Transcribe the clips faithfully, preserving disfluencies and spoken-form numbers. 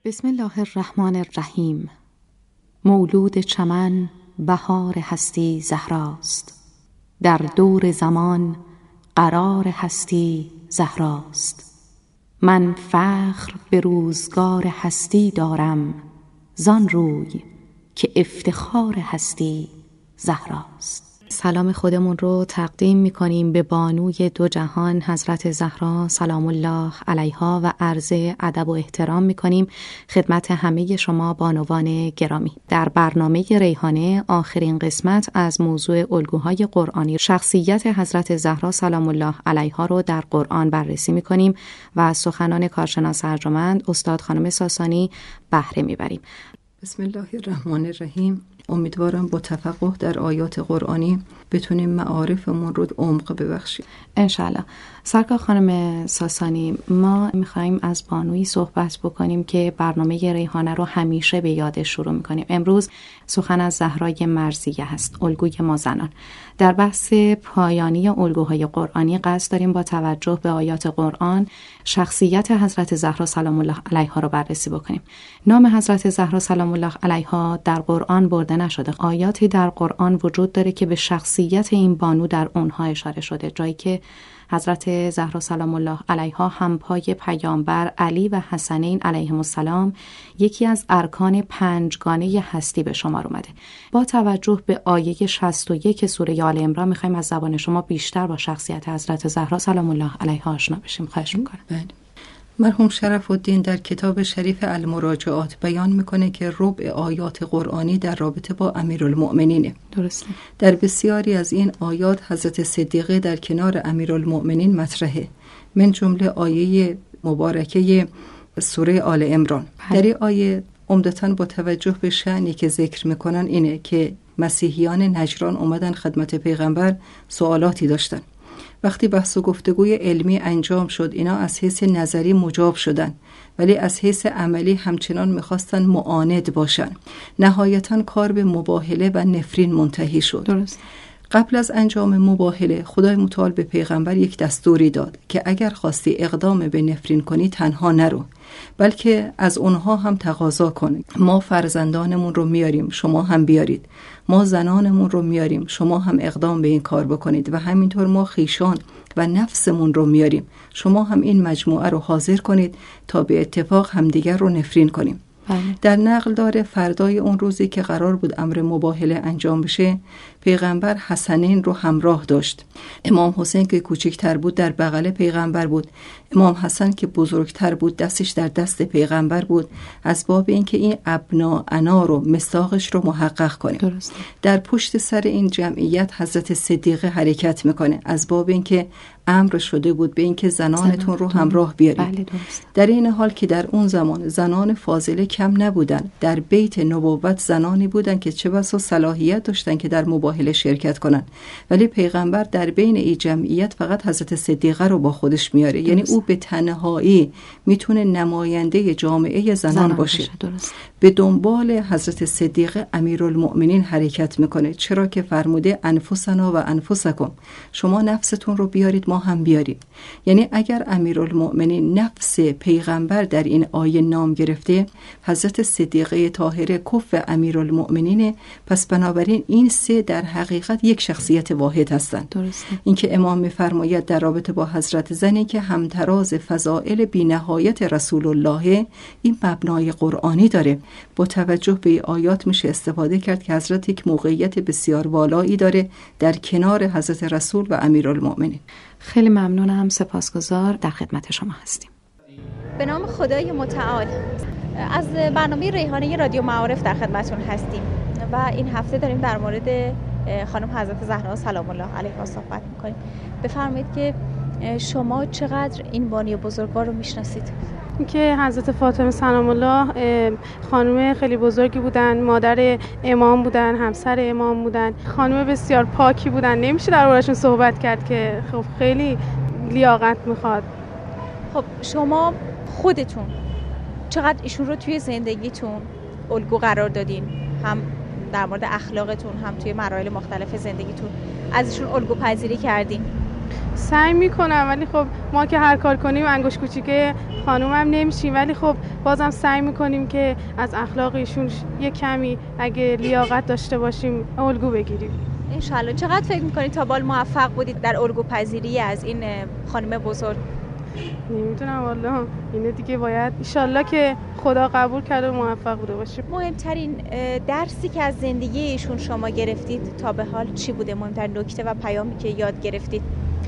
بسم الله الرحمن الرحیم. مولود چمن بهار هستی زهراست، در دور زمان قرار هستی زهراست. من فخر به روزگار هستی دارم، زان روی که افتخار هستی زهراست. سلام خودمون رو تقدیم می‌کنیم به بانوی دو جهان حضرت زهرا سلام الله علیها و عرض ادب و احترام می‌کنیم خدمت همه شما بانوان گرامی. در برنامه ریحانه آخرین قسمت از موضوع الگوهای قرآنی شخصیت حضرت زهرا سلام الله علیها رو در قرآن بررسی می‌کنیم و از سخنان کارشناس ارجمند استاد خانم ساسانی بهره می‌بریم. بسم الله الرحمن الرحیم. امیدوارم با تفقه در آیات قرآنی بتونیم معارفمون رو عمق ببخشیم انشالله. سرکار خانم ساسانی، ما میخواییم از بانویی صحبت بکنیم که برنامه ریحانه رو همیشه به یادش شروع میکنیم. امروز سخن از زهرای مرضیه هست، الگوی ما زنان. در بحث پایانی الگوهای قرآنی قصد داریم با توجه به آیات قرآن شخصیت حضرت زهرا سلام الله علیها رو بررسی بکنیم. نام حضرت زهرا سلام الله علیها در قرآن برده نشده. آیاتی در قرآن وجود داره که به شخصیت این بانو در اونها اشاره شده، جایی که حضرت زهرا سلام الله علیها همپای پیامبر علی و حسنین علیهم السلام یکی از ارکان پنجگانه هستی به شمار اومده. با توجه به آیه شصت و یک سوره آل عمران میخوایم از زبان شما بیشتر با شخصیت حضرت زهرا سلام الله علیها آشنا بشیم. خواهش میکنم. بله. مرحوم شرف الدین در کتاب شریف المراجعات بیان میکنه که ربع آیات قرآنی در رابطه با امیرالمؤمنینه. درسته. در بسیاری از این آیات حضرت صدیقه در کنار امیرالمؤمنین مطرحه، من جمله آیه مبارکه سوره آل عمران. در این آیه عمدتاً با توجه به شأنی که ذکر میکنن اینه که مسیحیان نجران اومدن خدمت پیغمبر، سوالاتی داشتن. وقتی بحث و گفتگوی علمی انجام شد، اینا از حیث نظری مجاب شدن، ولی از حیث عملی همچنان میخواستن معاند باشن. نهایتاً کار به مباهله و نفرین منتهی شد. درست. قبل از انجام مباهله خدای متعال به پیغمبر یک دستوری داد که اگر خواستی اقدام به نفرین کنی تنها نرو، بلکه از اونها هم تقاضا کن. ما فرزندانمون رو میاریم، شما هم بیارید. ما زنانمون رو میاریم، شما هم اقدام به این کار بکنید. و همینطور ما خیشان و نفسمون رو میاریم، شما هم این مجموعه رو حاضر کنید تا به اتفاق همدیگر رو نفرین کنیم. در نقل داره فردای اون روزی که قرار بود امر مباهله انجام بشه، پیغمبر حسنین رو همراه داشت. امام حسین که کوچکتر بود در بغل پیغمبر بود، امام حسن که بزرگتر بود دستش در دست پیغمبر بود، از باب اینکه این ابنا انا رو مصداقش رو محقق کنه. درسته. در پشت سر این جمعیت حضرت صدیقه حرکت میکنه، از باب اینکه امر شده بود به اینکه زنانتون رو همراه بیارید. بله درست. در این حال که در اون زمان زنان فاضله کم نبودن، در بیت نبوت زنانی بودن که چه بسا صلاحیت داشتن که در مباهله شرکت کنن، ولی پیغمبر در بین این جمعیت فقط حضرت صدیقه رو با خودش میاره. درست. یعنی او به تنهایی میتونه نماینده جامعه زنان, زنان باشه. درست. به دنبال حضرت صدیقه امیرالمؤمنین حرکت میکنه، چرا که فرموده انفسنا و انفسکم، شما نفستون رو بیارید ما هم بیاریم. یعنی اگر امیرالمؤمنین نفس پیغمبر در این آیه نام گرفته، حضرت صدیقه طاهره کف امیرالمؤمنین، پس بنابراین این سه در حقیقت یک شخصیت واحد هستند. درسته. این که امام میفرماید در رابطه با حضرت زنی که همتراز فضائل بی‌نهایت رسول الله، این مبنای قرآنی داره. با توجه به آیات میشه استفاده کرد که حضرت یک موقعیت بسیار والایی داره در کنار حضرت رسول و امیرالمؤمنین. خیلی ممنونم، سپاسگزار، در خدمت شما هستیم. به نام خدای متعال. از برنامه ریحانه رادیو معارف در خدمتون هستیم و این هفته داریم در مورد خانم حضرت زهرا سلام الله علیها صحبت میکنیم. بفرمایید که شما چقدر این بانی بزرگوار رو میشناسید؟ که حضرت فاطمه سلام الله خانم خیلی بزرگی بودن، مادر امام بودن، همسر امام بودن، خانم بسیار پاکی بودن. نمیشه در بارشون صحبت کرد که خب خیلی لیاقت میخواد. خب شما خودتون چقدر ایشون رو توی زندگیتون الگو قرار دادین؟ هم در مورد اخلاقتون، هم توی مراحل مختلف زندگیتون از ایشون الگو پذیری کردین؟ سعی میکنم، ولی خب ما که هر کار کنیم انگوش کوچیکه خانومم نمیشیم، ولی خب بازم سعی میکنیم که از اخلاق ایشون یه کمی اگه لیاقت داشته باشیم الگو بگیریم انشالله. چقدر فکر میکنید تا بال موفق بودید در الگو پذیری از این خانم بزرگ؟ نمیدونم والله، اینه دیگه باید انشالله که خدا قبول کرده و موفق بوده باشیم. مهمترین درسی که از زندگی ایشون شما گرفتید تا به حال چی بوده؟ مهمترین نکته و پیامی که یاد گرفتید؟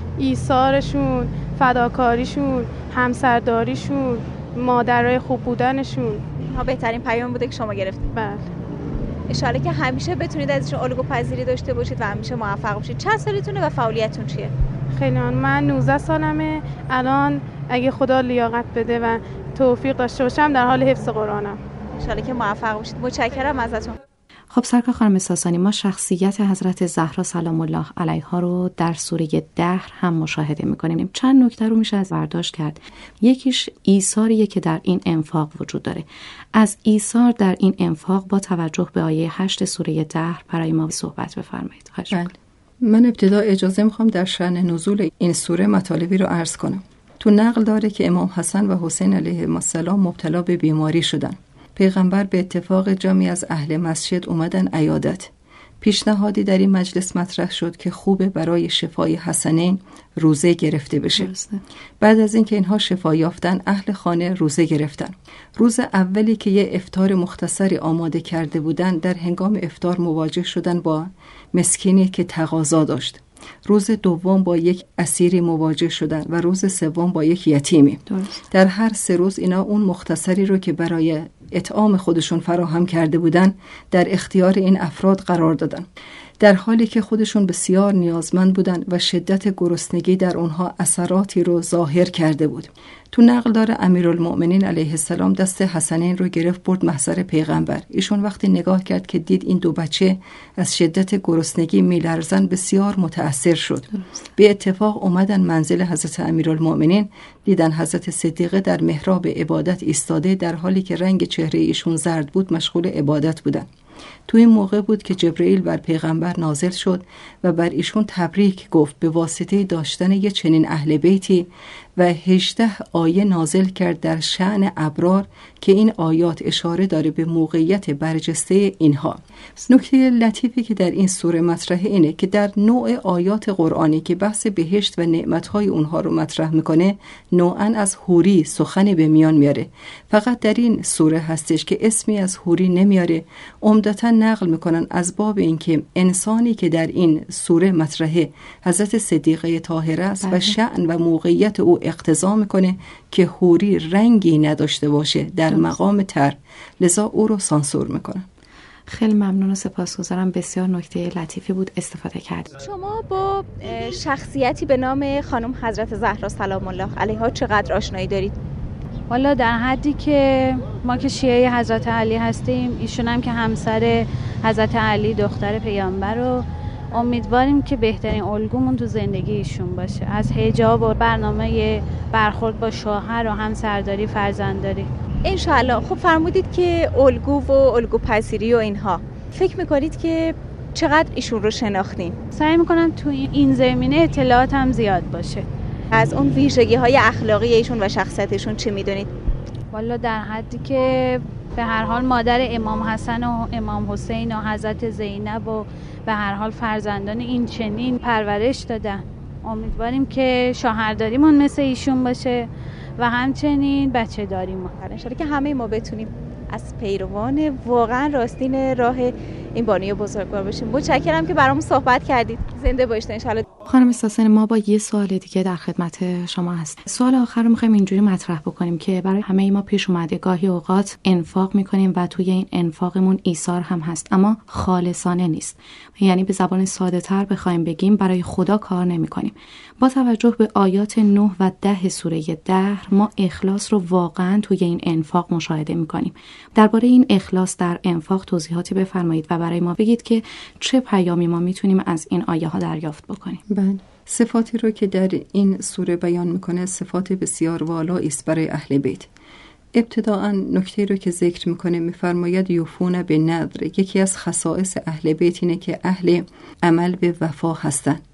ایثارشون، فداکاریشون، همسرداریشون، مادرای خوب بودنشون. ها بهترین پیام بوده که شما گرفتید. بله. انشالله که همیشه بتونید ازشون الگو پذیری داشته باشید و همیشه موفق باشید. چند سالتونه و فعالیتتون چیه؟ خیلی من نوزده سالمه الان. اگه خدا لیاقت بده و توفیق داشته باشم در حال حفظ قرآنم. انشالله که موفق باشید. متشکرم ازتون. خب سرکار خانم ساسانی، ما شخصیت حضرت زهرا سلام الله علیها رو در سوره دهر هم مشاهده می‌کنیم. چند نکته رو میشه از برداشت کرد. یکیش ایثاریه که در این انفاق وجود داره. از ایثار در این انفاق با توجه به آیه هشت سوره دهر برای ما صحبت بفرمایید. خواهش می‌کنم. من ابتدا اجازه میخوام در شأن نزول این سوره مطالبی رو عرض کنم. تو نقل داره که امام حسن و حسین علیهم السلام مبتلا به بیماری شدن. پیغمبر به اتفاق جمعی از اهل مسجد اومدن عیادت. پیشنهادی در این مجلس مطرح شد که خوبه برای شفای حسنین روزه گرفته بشه. درسته. بعد از اینکه اینها شفا یافتن، اهل خانه روزه گرفتن. روز اولی که یه افطار مختصری آماده کرده بودن، در هنگام افطار مواجه شدن با مسکینی که تقاضا داشت. روز دوم با یک اسیری مواجه شدن و روز سوم با یک یتیمی. درست. در هر سه روز اینا اون مختصری رو که برای اطعام خودشون فراهم کرده بودن در اختیار این افراد قرار دادن، در حالی که خودشون بسیار نیازمند بودن و شدت گرسنگی در اونها اثراتی رو ظاهر کرده بود. تو نقل داره امیرالمؤمنین علیه السلام دست حسنین رو گرفت برد محضر پیغمبر. ایشون وقتی نگاه کرد که دید این دو بچه از شدت گرسنگی میلرزن، بسیار متأثر شد. درست. به اتفاق اومدن منزل حضرت امیرالمؤمنین، دیدن حضرت صدیقه در محراب عبادت ایستاده، در حالی که رنگ چهره ایشون زرد بود مشغول عبادت بودن. تو این موقع بود که جبرئیل بر پیغمبر نازل شد و بر ایشون تبریک گفت به واسطه داشتن یه چنین اهل بیتی و هجده آیه نازل کرد در شأن ابرار که این آیات اشاره داره به موقعیت برجسته اینها. نکته لطیفی که در این سوره مطرحه اینه که در نوع آیات قرآنی که بحث بهشت و نعمتهای اونها رو مطرح میکنه، نوعاً از حوری سخنی به میان میاره. فقط در این سوره هستش که اسمی از حوری نمیاره. عمدتاً نقل میکنن از باب اینکه انسانی که در این سوره مطرحه حضرت صدیقه طاهره است و شأن و موقعیت او اقتضا میکنه که حوری رنگی نداشته باشه در مقام تر، لذا او رو سانسور میکنه. خیلی ممنون و سپاسگزارم. بسیار نکته لطیفی بود، استفاده کردید. شما با شخصیتی به نام خانم حضرت زهرا سلام الله علیها چقدر آشنایی دارید؟ والا در حدی که ما که شیعه حضرت علی هستیم، ایشون هم که همسر حضرت علی دختر پیامبر، رو امیدواریم که بهترین الگومون تو زندگی ایشون باشه، از حجاب و برنامه برخورد با شوهر و همسرداری، فرزندداری. انشاءالله. خب فرمودید که الگو و الگو پذیری و اینها، فکر میکنید که چقدر ایشون رو شناختین؟ سعی میکنم تو این زمینه اطلاعات هم زیاد باشه. از اون ویژگی های اخلاقی ایشون و شخصیتشون چی میدونید؟ والا در حدی که به هر حال مادر امام حسن و امام حسین و حضرت زینب و به هر حال فرزندان این چنین پرورش دادن. امیدواریم که شوهرداریمون مثل ایشون باشه و همچنین بچه داریمون. انشالله که همه ما بتونیم از پیروان واقعا راستین راه این بانی بزرگوار باشیم. متشکرم که برامون صحبت کردید. زنده باشید انشالله. خانم ساسانی، ما با یه سوال دیگه در خدمت شما هستیم. سوال آخر رو می‌خوایم اینجوری مطرح بکنیم که برای همه ما پیش اومده گاهی اوقات انفاق می‌کنیم و توی این انفاقمون ایثار هم هست، اما خالصانه نیست. یعنی به زبان ساده‌تر بخوایم بگیم برای خدا کار نمی‌کنیم. با توجه به آیات نه و ده سوره دهر، ما اخلاص رو واقعا توی این انفاق مشاهده می‌کنیم. درباره این اخلاص در انفاق توضیحاتی بفرمایید و برای ما بگید که چه پیامی ما می‌تونیم از این آیه‌ها دریافت بکنیم. بله، صفاتی رو که در این سوره بیان میکنه صفات بسیار والایی است برای اهل بیت. ابتداءً نکته رو که ذکر میکنه میفرماید یوفون به نذر. یکی از خصائص اهل بیت اینه که اهل عمل به وفا هستن.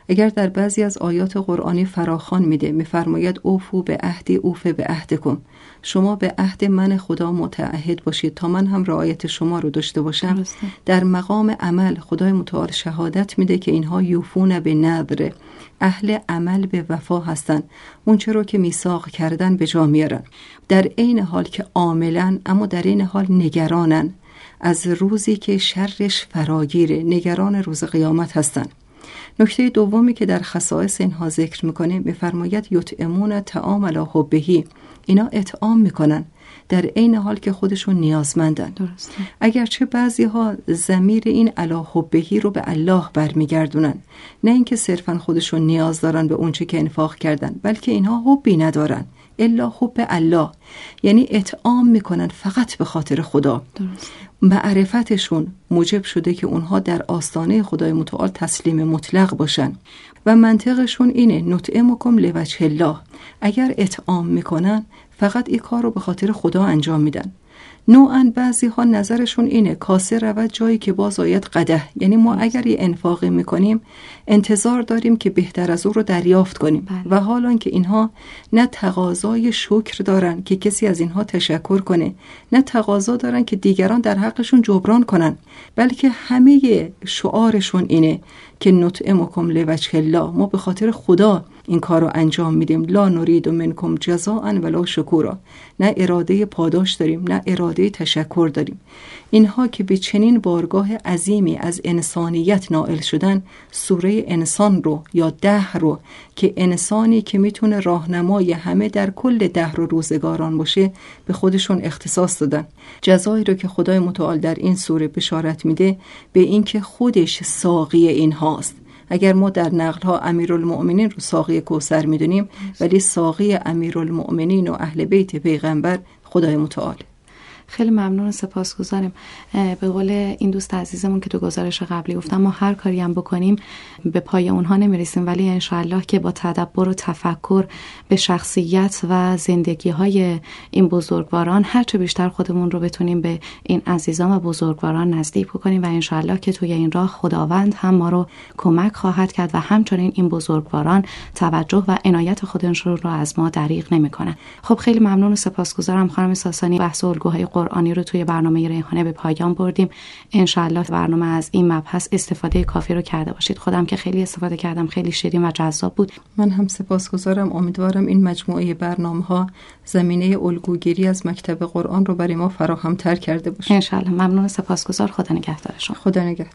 اگر در بعضی از آیات قرآنی فراخوان میده، میفرماید اوفو به عهدی اوف به عهدکم، شما به عهد من خدا متعهد باشید تا من هم رعایت شما رو داشته باشم. درسته. در مقام عمل خدای متعال شهادت میده که اینها یوفون به نذر، اهل عمل به وفا هستن، اون چه رو که میثاق کردن به جا میارن، در عین حال که عاملن اما در عین حال نگرانن از روزی که شرش فراگیره، نگران روز قیامت هستن. نکته دومی که در خصائص اینها ذکر میکنه، میفرماید یطعمون طعام علی حبه، اینا اطعام میکنن در عین حال که خودشون نیازمندن. درسته. اگرچه بعضی ها ضمیر این علی حبه رو به الله برمیگردونن، نه اینکه صرفا خودشون نیاز دارن به اونچه که انفاق کردن، بلکه اینها حبی ندارن الا حب الله، یعنی اطعام میکنن فقط به خاطر خدا. درست. معرفتشون موجب شده که اونها در آستانه خدای متعال تسلیم مطلق باشن و منطقشون اینه نطعمکم لوجه الله، اگر اطعام میکنن فقط این کار رو به خاطر خدا انجام میدن. نوعاً بعضی ها نظرشون اینه کاسه رود جایی که باز آید قدح، یعنی ما اگر یه انفاقی میکنیم انتظار داریم که بهتر از او رو دریافت کنیم. بله. و حالان که اینها نه تقاضای شکر دارن که کسی از اینها تشکر کنه، نه تقاضا دارن که دیگران در حقشون جبران کنن، بلکه همه شعارشون اینه که نطعمکم لوجه الله، ما به خاطر خدا این کار رو انجام میدیم، لا نرید منکم جزاء ولا شکورا، نه اراده پاداش داریم نه اراده تشکر داریم. اینها که به چنین بارگاه عظیمی از انسانیت نائل شدن، سوره انسان رو یا دهر رو که انسانی که میتونه راهنمای همه در کل دهر و روزگاران باشه به خودشون اختصاص دادن. جزایی رو که خدای متعال در این سوره بشارت میده به این که خودش ساقی این هاست. اگر ما در نقل‌ها امیرالمؤمنین رو ساقی کوثر میدونیم، ولی ساقی امیرالمؤمنین و اهل بیت پیغمبر خدای متعال. خیلی ممنون و سپاسگزاریم. به قول این دوست عزیزمون که تو گزارش قبلی گفتم، ما هر کاری هم بکنیم به پای اونها نمیرسیم، ولی انشاءالله که با تدبر و تفکر به شخصیت و زندگی های این بزرگواران هرچه بیشتر خودمون رو بتونیم به این عزیزان و بزرگواران نزدیک بکنیم و انشاءالله که توی این راه خداوند هم ما رو کمک خواهد کرد و همچنین این بزرگواران توجه و عنایت خودشون رو از ما دریغ نمیکنن. خب خیلی ممنون و سپاسگزارم خانم ساسانی. بحث الگوهای قرآنی رو توی برنامه ریحانه به پایان بردیم. انشاءالله برنامه از این مبحث استفاده کافی رو کرده باشید. خودم که خیلی استفاده کردم، خیلی شیرین و جذاب بود. من هم سپاسگزارم. امیدوارم این مجموعه برنامه‌ها زمینه الگوگیری از مکتب قرآن رو برای ما فراهم‌تر کرده باشه. انشاءالله. ممنون و سپاسگزار. خدا نگهدار شما. خدا نگهدار.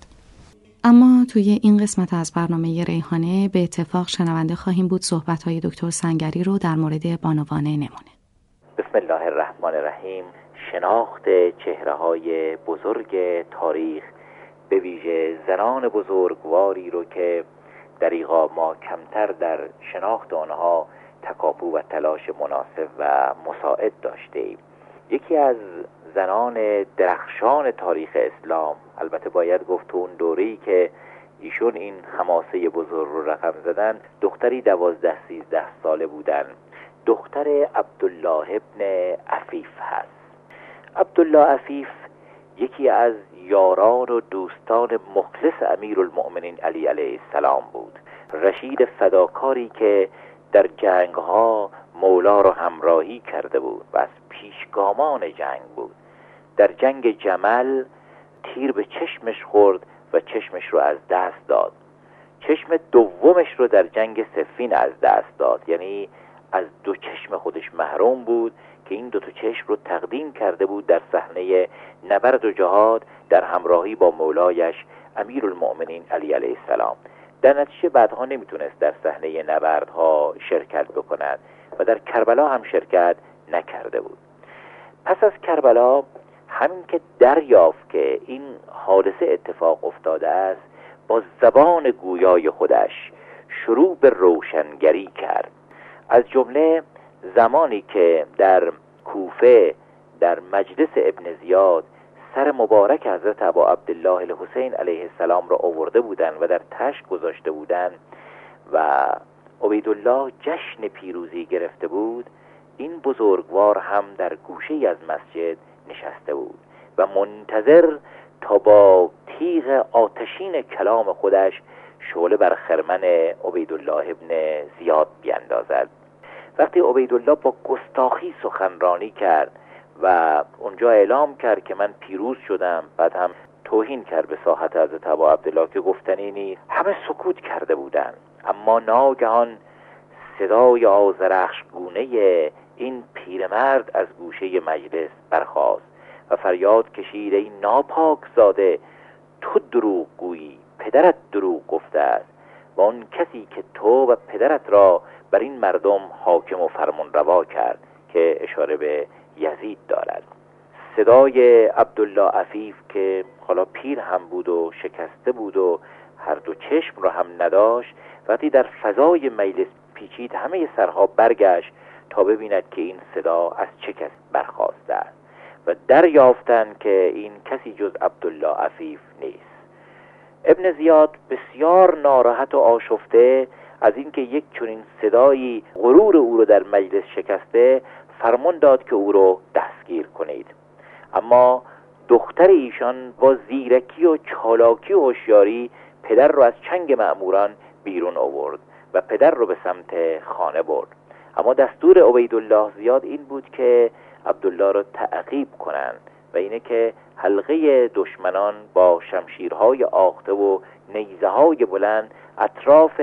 اما توی این قسمت از برنامه ریحانه به اتفاق شنونده خواهیم بود صحبت‌های دکتر سنگری رو در مورد بانوان نمونه. بسم الله الرحمن الرحیم. شناخت چهره‌های بزرگ تاریخ، به ویژه زنان بزرگواری رو که دریغا ما کمتر در شناخت آنها تکاپو و تلاش مناسب و مساعد داشتیم. یکی از زنان درخشان تاریخ اسلام، البته باید گفت تو اون دوره‌ای که ایشون این حماسه بزرگ رو رقم زدن، دختری دوازده سیزده ساله بودن. دختر عبدالله ابن عفیف هست. عبدالله عفیف یکی از یاران و دوستان مخلص امیرالمؤمنین علی علیه السلام بود. رشید فداکاری که در جنگ‌ها مولا را همراهی کرده بود و از پیشگامان جنگ بود. در جنگ جمل تیر به چشمش خورد و چشمش رو از دست داد. چشم دومش رو در جنگ صفین از دست داد، یعنی از دو چشم خودش محروم بود که این دو تا چشم رو تقدیم کرده بود در صحنه نبرد و جهاد در همراهی با مولایش امیرالمؤمنین علی علیه السلام. در نتیجه بعدها نمیتونست در صحنه نبردها شرکت بکند و در کربلا هم شرکت نکرده بود. پس از کربلا همین که دریافت که این حادثه اتفاق افتاده است، با زبان گویای خودش شروع به روشنگری کرد. از جمله زمانی که در کوفه در مجلس ابن زیاد سر مبارک حضرت ابا عبدالله الحسین علیه السلام را آورده بودند و در تشت گذاشته بودند و عبیدالله جشن پیروزی گرفته بود، این بزرگوار هم در گوشه‌ای از مسجد نشسته بود و منتظر تا با تیغ آتشین کلام خودش شعله بر خرمن عبیدالله ابن زیاد بیندازد. وقتی عبیدالله با گستاخی سخنرانی کرد و اونجا اعلام کرد که من پیروز شدم، بعد هم توهین کرد به ساحت حضرت ابا عبدالله که گفتنی نیست، همه سکوت کرده بودند. اما ناگهان صدای آذرخش گونه این پیرمرد از گوشه مجلس برخاست و فریاد کشید: ای ناپاک زاده، تو دروغ گویی، پدرت دروغ گفته است و آن کسی که تو و پدرت را بر این مردم حاکم و فرمانروا کرد، که اشاره به یزید دارد. صدای عبدالله عفیف که حالا پیر هم بود و شکسته بود و هر دو چشم را هم نداشت، وقتی در فضای مجلس پیچید همه سرها برگشت تا ببیند که این صدا از چه کس برخاسته است و دریافتند که این کسی جز عبدالله عفیف نیست. ابن زیاد بسیار ناراحت و آشفته از اینکه یک چنین صدایی غرور او رو در مجلس شکسته، فرمان داد که او رو دستگیر کنید. اما دختر ایشان با زیرکی و چالاکی و هوشیاری پدر رو از چنگ مأموران بیرون آورد و پدر رو به سمت خانه برد. اما دستور عبیدالله زیاد این بود که عبدالله رو تعقیب کنند و اینه که حلقه دشمنان با شمشیرهای آخته و نیزه‌های بلند اطراف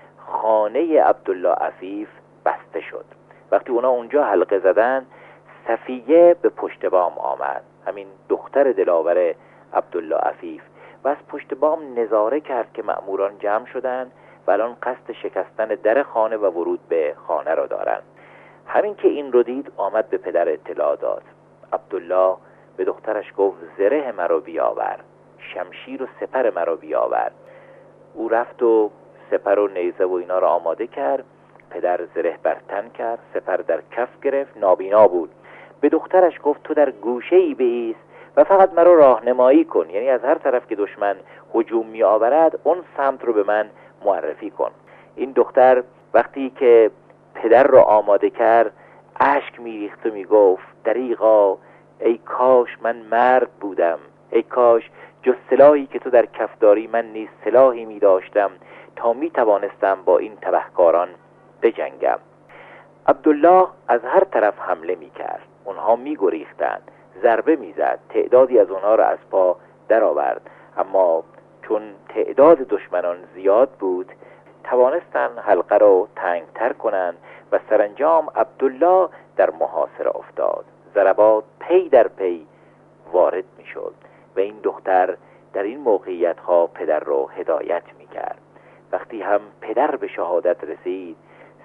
خانه عبدالله عفیف بسته شد. وقتی اونا اونجا حلقه زدن، صفیه به پشت بام آمد، همین دختر دلاور عبدالله عفیف، و از پشت بام نظاره کرد که مأموران جمع شدن و الان قصد شکستن در خانه و ورود به خانه را دارن. همین که این رو دید آمد به پدر اطلاع داد. عبدالله به دخترش گفت: زره مرا بیاور، شمشیر و سپر مرا بیاور. او رفت و سپر و نیزه و اینا را آماده کرد. پدر زره بر تن کرد، سپر در کف گرفت، نابینا بود. به دخترش گفت: تو در گوشه‌ای بایست و فقط مرا راهنمایی کن، یعنی از هر طرف که دشمن هجوم می آورد اون سمت رو به من معرفی کن. این دختر وقتی که پدر رو آماده کرد اشک میریخت و میگفت: دریغا، ای کاش من مرد بودم، ای کاش جز سلاحی که تو در کف داری من نیز سلاحی می داشتم تا می توانستم با این تبهکاران بجنگم. عبدالله از هر طرف حمله می کرد، اونها می گریختند، ضربه می زد، تعدادی از اونها را از پا در آورد، اما چون تعداد دشمنان زیاد بود توانستن حلقه رو تنگتر کنند و سرانجام عبدالله در محاصره افتاد. ضربات پی در پی وارد می شد و این دختر در این موقعیت ها پدر رو هدایت می کرد. وقتی هم پدر به شهادت رسید،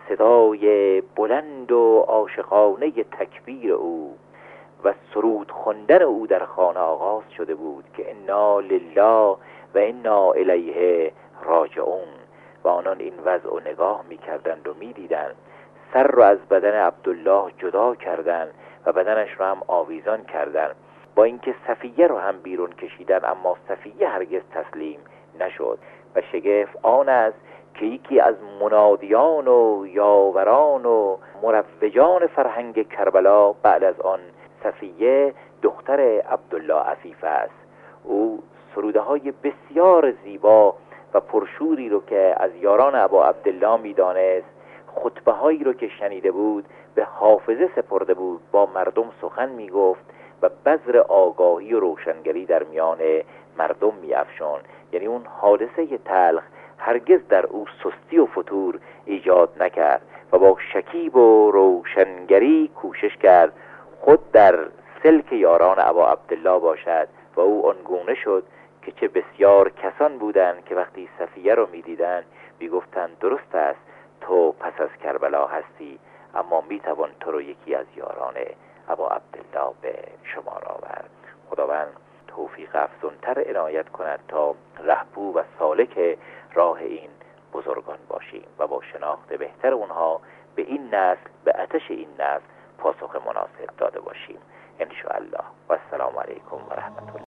صدای بلند و عاشقانه تکبیر او و سرود خواندن او در خانه آغاز شده بود که انا لله و انا الیه راجعون، و آنان این وضع و نگاه می کردند و می دیدند. سر رو از بدن عبدالله جدا کردند و بدنش رو هم آویزان کردند، با اینکه صفیه رو هم بیرون کشیدن، اما صفیه هرگز تسلیم نشد. و شگفت آن است که یکی از منادیان و یاوران و مروجان فرهنگ کربلا بعد از آن صفیه دختر عبدالله عفیف است. او سروده های بسیار زیبا و پرشوری رو که از یاران ابا عبدالله می دانست، خطبه هایی رو که شنیده بود به حافظه سپرده بود، با مردم سخن می گفت و بذر آگاهی و روشنگری در میان مردم می افشان. یعنی اون حادثه تلخ هرگز در او سستی و فتور ایجاد نکرد و با شکیب و روشنگری کوشش کرد خود در سلک یاران ابا عبدالله باشد و او آنگونه شد که چه بسیار کسان بودند که وقتی صفیه رو می دیدن می گفتن درست است تو پس از کربلا هستی، اما می توان تو رو یکی از یاران ابا عبدالله به شمار آورد. خداوند توفیق افزونتر عنایت کند تا رهبو و سالک راه این بزرگان باشیم و با شناخت بهتر اونها به این نسل، به آتش این نسل پاسخ مناسب داده باشیم ان شاء الله. و السلام علیکم و رحمت الله.